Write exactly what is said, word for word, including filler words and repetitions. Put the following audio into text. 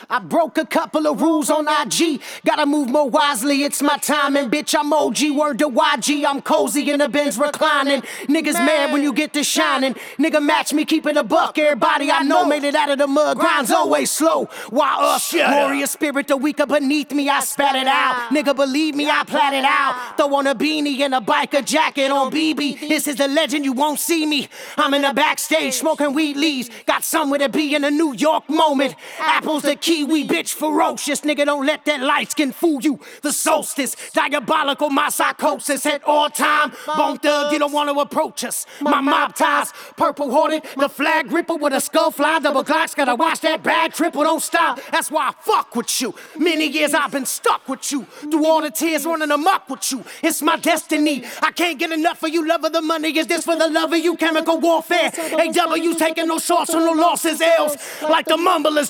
I broke a couple of rules on I G. Gotta move more wisely, it's my time. And bitch, I'm O G, word to Y G. I'm cozy in the Benz reclining. Niggas mad when you get to shining. Nigga match me, keep it a buck. Everybody I know made it out of the mud. Grind's always slow. While us, warrior spirit, the weaker beneath me, I spat it out. Nigga, believe me, I plat it out. Throw on a beanie and a biker jacket on B B. This is the legend, you won't see me. I'm in the backstage smoking weed leaves. Got somewhere to be in a New York moment. Apples the kiwi, bitch, ferocious. Nigga, don't let that light skin fool you. The solstice, diabolical, my psychosis at all time. Bone thug, you don't want to approach us. My mob ties, purple hoarded, the flag gripper with a skull fly. Double Glocks, gotta watch that bag triple, don't stop. That's why I fuck with you. Many years I've been stuck with you. Through all the tears running amok with you. It's my destiny. I can't get enough of you, love of the money. Is this for the love of you? Chemical warfare. A W's taking no shorts on no losses. L's like the mumblers.